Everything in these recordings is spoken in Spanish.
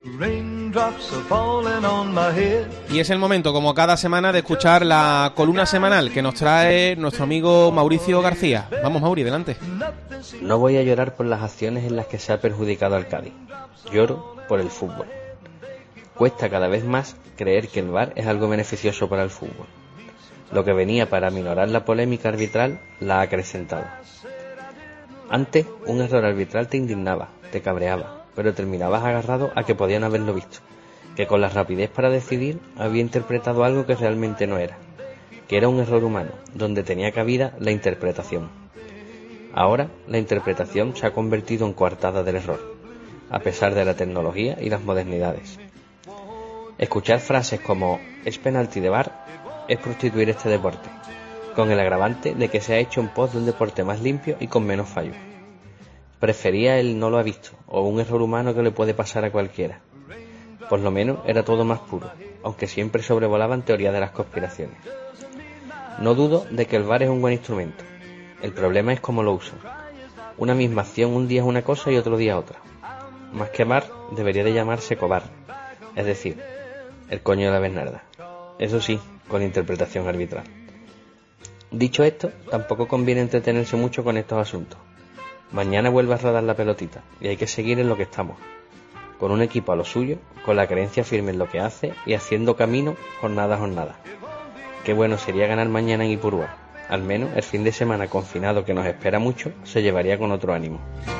Y es el momento, como cada semana, de escuchar la columna semanal que nos trae nuestro amigo Mauricio García. Vamos, Mauri, adelante. No voy a llorar por las acciones en las que se ha perjudicado al Cádiz. Lloro por el fútbol. Cuesta cada vez más creer que el VAR es algo beneficioso para el fútbol. Lo que venía para aminorar la polémica arbitral la ha acrecentado. Antes, un error arbitral te indignaba, te cabreaba, pero terminabas agarrado a que podían haberlo visto, que con la rapidez para decidir había interpretado algo que realmente no era, que era un error humano, donde tenía cabida la interpretación. Ahora, la interpretación se ha convertido en coartada del error, a pesar de la tecnología y las modernidades. Escuchar frases como «es penalti de VAR» es prostituir este deporte, con el agravante de que se ha hecho en pos de un deporte más limpio y con menos fallos. Prefería el «no lo ha visto» o un error humano que le puede pasar a cualquiera. Por lo menos era todo más puro, aunque siempre sobrevolaban teorías de las conspiraciones. No dudo de que el VAR es un buen instrumento. El problema es cómo lo usan. Una misma acción un día es una cosa y otro día otra. Más que VAR, debería de llamarse COVAR, es decir, el coño de la Bernarda. Eso sí, con interpretación arbitral. Dicho esto, tampoco conviene entretenerse mucho con estos asuntos. Mañana vuelve a rodar la pelotita y hay que seguir en lo que estamos, con un equipo a lo suyo, con la creencia firme en lo que hace y haciendo camino jornada a jornada. Qué bueno sería ganar mañana en Ipurúa. Al menos el fin de semana confinado que nos espera mucho se llevaría con otro ánimo.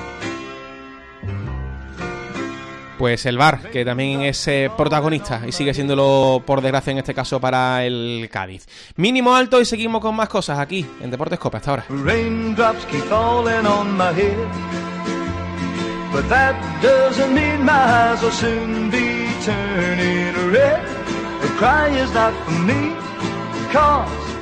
Pues el VAR, que también es protagonista y sigue siéndolo, por desgracia, en este caso para el Cádiz. Mínimo alto y seguimos con más cosas aquí en Deportes Cope hasta ahora. But that doesn't mean my eyes will soon be turning red. The cry is not for me, 'cause